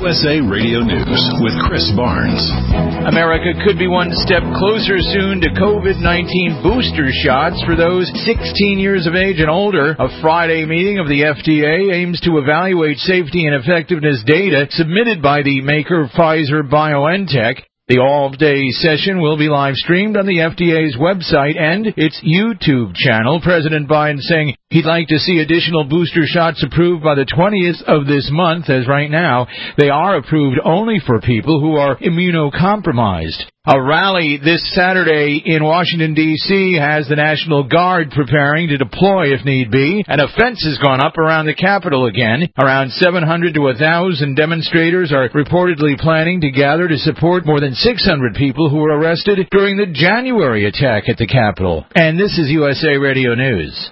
USA Radio News with Chris Barnes. America could be one step closer soon to COVID-19 booster shots for those 16 years of age and older. A Friday meeting of the FDA aims to evaluate safety and effectiveness data submitted by the maker Pfizer-BioNTech. The all-day session will be live-streamed on the FDA's website and its YouTube channel. President Biden saying he'd like to see additional booster shots approved by the 20th of this month, as right now they are approved only for people who are immunocompromised. A rally this Saturday in Washington, D.C. has the National Guard preparing to deploy if need be, and a fence has gone up around the Capitol again. Around 700 to 1,000 demonstrators are reportedly planning to gather to support more than 600 people who were arrested during the January attack at the Capitol. And this is USA Radio News.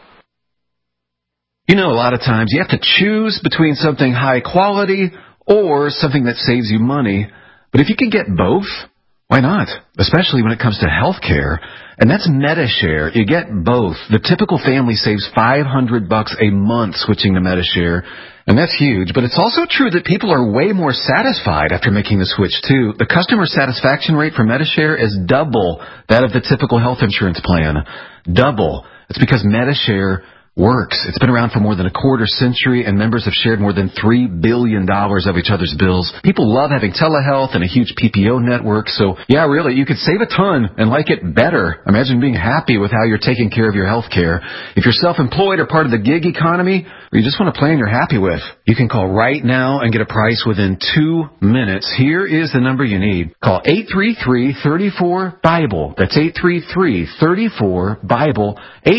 You know, a lot of times you have to choose between something high quality or something that saves you money. But if you can get both, why not? Especially when it comes to health care. And that's Medi-Share. You get both. The typical family saves $500 a month switching to Medi-Share. And that's huge. But it's also true that people are way more satisfied after making the switch, too. The customer satisfaction rate for Medi-Share is double that of the typical health insurance plan. Double. It's because Medi-Share works. It's been around for more than a quarter century, and members have shared more than $3 billion of each other's bills. People love having telehealth and a huge PPO network, so yeah, really, you could save a ton and like it better. Imagine being happy with how you're taking care of your health care. If you're self-employed or part of the gig economy, or you just want a plan you're happy with, you can call right now and get a price within 2 minutes. Here is the number you need. Call 833-34-BIBLE. That's 833-34-BIBLE.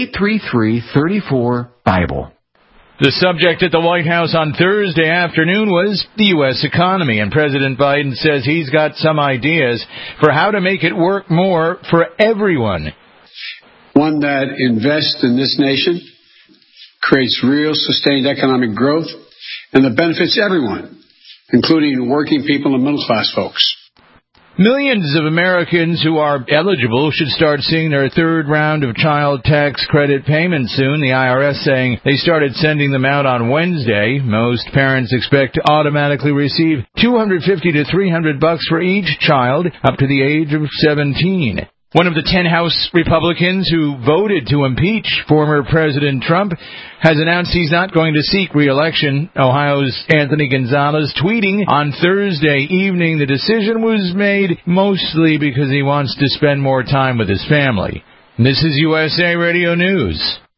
833-34-BIBLE. The subject at the White House on Thursday afternoon was the U.S. economy, and President Biden says he's got some ideas for how to make it work more for everyone. One that invests in this nation, creates real sustained economic growth, and that benefits everyone, including working people and middle-class folks. Millions of Americans who are eligible should start seeing their third round of child tax credit payments soon, the IRS saying they started sending them out on Wednesday. Most parents expect to automatically receive $250 to $300 for each child up to the age of 17. One of the 10 House Republicans who voted to impeach former President Trump has announced he's not going to seek re-election. Ohio's Anthony Gonzalez tweeting on Thursday evening the decision was made mostly because he wants to spend more time with his family. This is USA Radio News.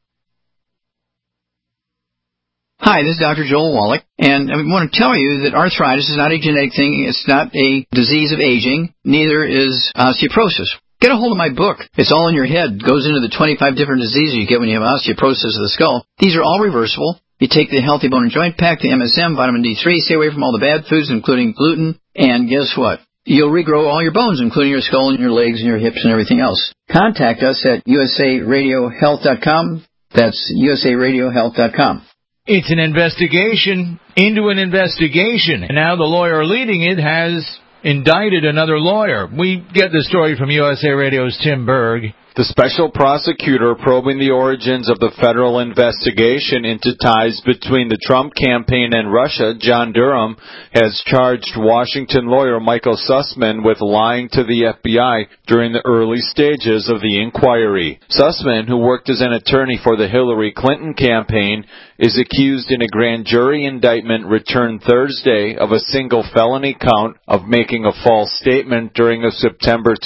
Hi, this is Dr. Joel Wallach, and I want to tell you that arthritis is not a genetic thing. It's not a disease of aging. Neither is osteoporosis. Get a hold of my book. It's all in your head. It goes into the 25 different diseases you get when you have osteoporosis of the skull. These are all reversible. You take the Healthy Bone and Joint Pack, the MSM, vitamin D3, stay away from all the bad foods, including gluten, and guess what? You'll regrow all your bones, including your skull and your legs and your hips and everything else. Contact us at usaradiohealth.com. That's usaradiohealth.com. It's an investigation into an investigation, and now the lawyer leading it has indicted another lawyer. We get the story from USA Radio's Tim Berg. The special prosecutor probing the origins of the federal investigation into ties between the Trump campaign and Russia, John Durham, has charged Washington lawyer Michael Sussman with lying to the FBI during the early stages of the inquiry. Sussman, who worked as an attorney for the Hillary Clinton campaign, is accused in a grand jury indictment returned Thursday of a single felony count of making a false statement during a September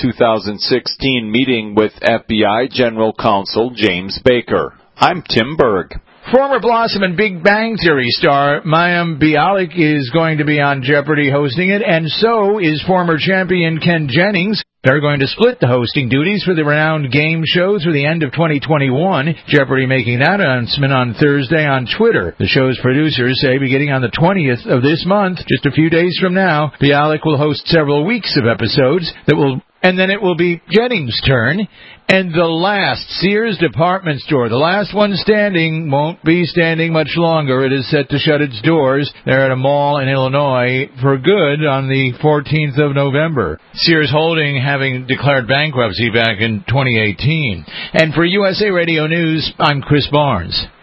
2016 meeting with FBI General Counsel James Baker. I'm Tim Berg. Former Blossom and Big Bang Theory star Mayim Bialik is going to be on Jeopardy hosting it, and so is former champion Ken Jennings. They're going to split the hosting duties for the renowned game show through the end of 2021. Jeopardy making that announcement on Thursday on Twitter. The show's producers say beginning on the 20th of this month, just a few days from now, Bialik will host several weeks of episodes and then it will be Jennings' turn. And the last Sears department store, the last one standing, won't be standing much longer. It is set to shut its doors there at a mall in Illinois for good on the 14th of November. Sears Holding having declared bankruptcy back in 2018. And for USA Radio News, I'm Chris Barnes.